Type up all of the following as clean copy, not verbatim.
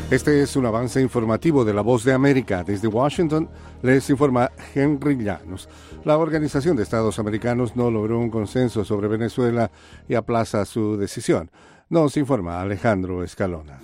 Este es un avance informativo de La Voz de América. Desde Washington les informa Henry Llanos. La Organización de Estados Americanos no logró un consenso sobre Venezuela y aplaza su decisión. Nos informa Alejandro Escalona.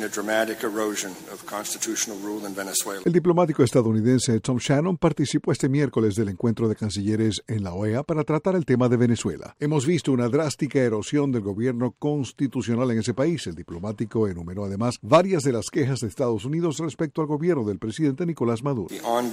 El diplomático estadounidense Tom Shannon participó este miércoles del encuentro de cancilleres en la OEA para tratar el tema de Venezuela. Hemos visto una drástica erosión del gobierno constitucional en ese país. El diplomático enumeró además varias de las quejas de Estados Unidos respecto al gobierno del presidente Nicolás Maduro.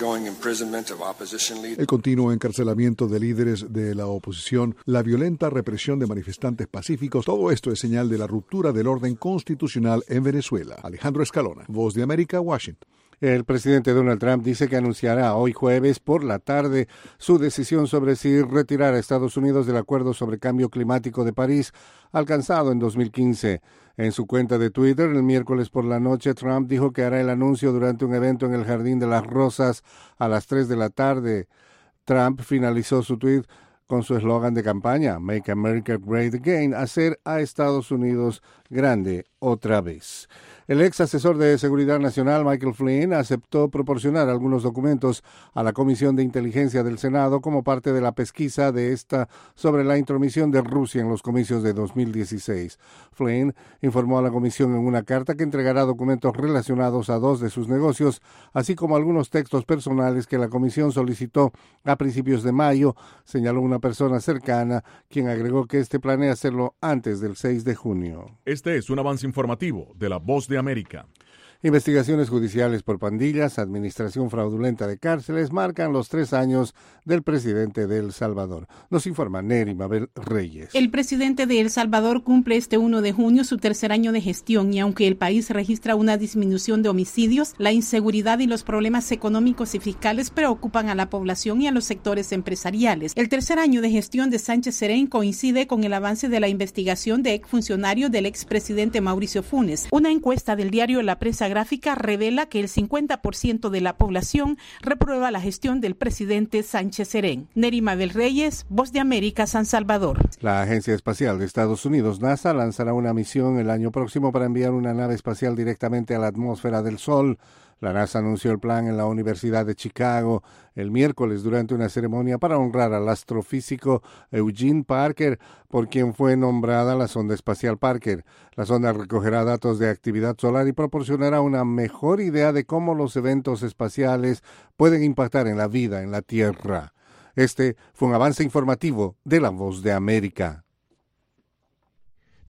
El continuo encarcelamiento de líderes de la oposición, la violenta represión de manifestantes pacíficos, todo esto es señal de la ruptura del orden constitucional en Venezuela. Alejandro Escalona, Voz de América, Washington. El presidente Donald Trump dice que anunciará hoy jueves por la tarde su decisión sobre si retirar a Estados Unidos del Acuerdo sobre Cambio Climático de París, alcanzado en 2015. En su cuenta de Twitter, el miércoles por la noche, Trump dijo que hará el anuncio durante un evento en el Jardín de las Rosas a las 3 de la tarde. Trump finalizó su tweet con su eslogan de campaña, Make America Great Again, hacer a Estados Unidos grande otra vez. El ex asesor de Seguridad Nacional, Michael Flynn, aceptó proporcionar algunos documentos a la Comisión de Inteligencia del Senado como parte de la pesquisa de esta sobre la intromisión de Rusia en los comicios de 2016. Flynn informó a la comisión en una carta que entregará documentos relacionados a 2 de sus negocios, así como algunos textos personales que la comisión solicitó a principios de mayo, señaló una persona cercana, quien agregó que planea hacerlo antes del 6 de junio. Este es un avance informativo de La Voz de América. Investigaciones judiciales por pandillas, administración fraudulenta de cárceles marcan los 3 años del presidente de El Salvador. Nos informa Neri Mabel Reyes. El presidente de El Salvador cumple este 1 de junio su tercer año de gestión y aunque el país registra una disminución de homicidios, la inseguridad y los problemas económicos y fiscales preocupan a la población y a los sectores empresariales. El tercer año de gestión de Sánchez Serén coincide con el avance de la investigación de exfuncionarios del expresidente Mauricio Funes. Una encuesta del diario La Prensa Gráfica revela que el 50% de la población reprueba la gestión del presidente Sánchez Serén. Neri Mabel Reyes, Voz de América, San Salvador. La Agencia Espacial de Estados Unidos, NASA, lanzará una misión el año próximo para enviar una nave espacial directamente a la atmósfera del Sol. La NASA anunció el plan en la Universidad de Chicago el miércoles durante una ceremonia para honrar al astrofísico Eugene Parker, por quien fue nombrada la sonda espacial Parker. La sonda recogerá datos de actividad solar y proporcionará una mejor idea de cómo los eventos espaciales pueden impactar en la vida en la Tierra. Este fue un avance informativo de La Voz de América.